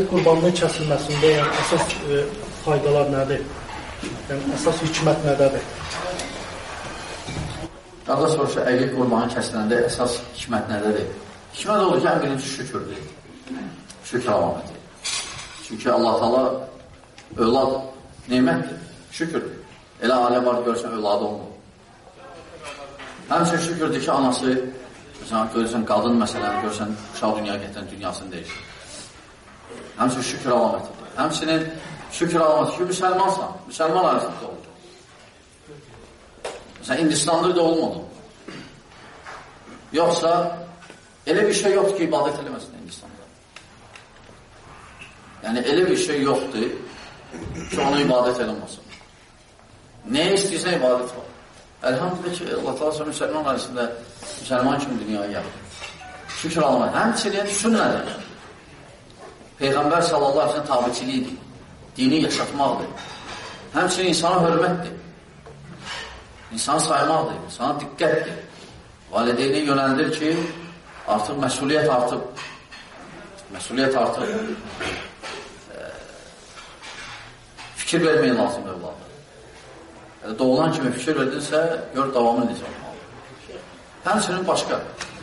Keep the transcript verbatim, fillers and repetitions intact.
əqiq qurbanının kəsilməsində yəni, əsas e, faydalar nədir? Yəni, əsas hikmət nədədir? Qardaş soruşur, əqiq qurbanı kəsiləndə əsas hikmət nədədir? Hikmət olur ki, ən birinci şükürdür. Şükür alamədir. Çünki Allah Taala övlad nemətdir, şükürdür. Elə ailə var, görürsən, övladı olmur. Həmçinin şükürdür ki, anası, məsələn, görürsən, qadın məsələni, görürsən, uşaq dünyaya gətirən dünyasını deyir. Həmçinin şükür alamətidir. Həmçinin şükür alamətidir ki, müsəlmansan, müsəlman arasında olur. Məsələn, Hindistanda da olmadı. Yoxsa, elə bir şey yoxdur ki, ibadət eləməsin Hindistanda. Yəni, elə bir şey yoxdur ki, onu ibadət eləməsin. Nəyə istəyirsən ibadət var? Əlhamdülillah ki, Allah Teala müsəlman arasında müsəlman kimi dünyaya gəlir. Şükür alamaq. Həmçinin sünnədir. Peyğəmbər sallallahu aleyhi ve sellem tabiçiliyidir. Dini yaşatmaqdır. Həmçinin insana hörmətdir. İnsanı saymaqdır. İnsana diqqətdir. Valideyni yönəldir ki, artıq məsuliyyət artıb. Məsuliyyət artıb. Fikir verməyin lazımdır evladı. Doğulan kimi fikir verdinsə, gör davamı necə olmalı. Həmçinin başqa.